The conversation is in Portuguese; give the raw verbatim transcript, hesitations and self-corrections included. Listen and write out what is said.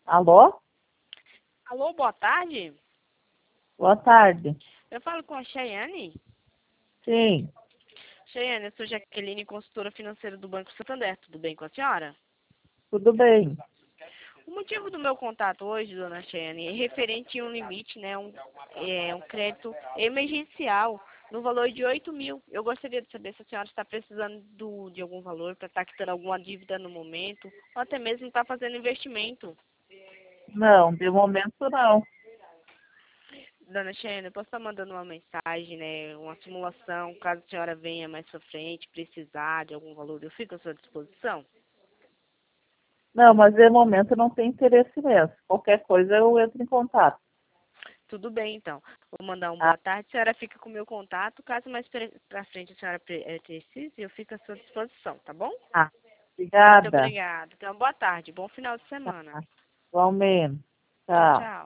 Alô? Alô, boa tarde. Boa tarde. Eu falo com a Cheyenne. Sim, Cheyenne, eu sou Jaqueline, consultora financeira do Banco Santander. Tudo bem com a senhora? tudo bem. O motivo do meu contato hoje, dona Cheyenne, é referente a um limite, né, um, é, um crédito emergencial no valor de oito mil. Eu gostaria de saber se a senhora está precisando do, de algum valor para estar quitando alguma dívida no momento, ou até mesmo estar fazendo investimento. Não, de momento não. Dona Cheyenne, eu posso estar mandando uma mensagem, né, uma simulação, caso a senhora venha mais pra frente, precisar de algum valor, eu fico à sua disposição? Não, mas de momento não tem interesse mesmo. Qualquer coisa eu entro em contato. Tudo bem, então. Vou mandar um Ah, boa tarde, a senhora fica com o meu contato, caso mais pre- pra frente a senhora pre- eh, precise, eu fico à sua disposição, tá bom? ah, Muito obrigada. obrigada. Então, boa tarde, bom final de semana. Tá. Igualmente. Tchau, Tchau. tchau.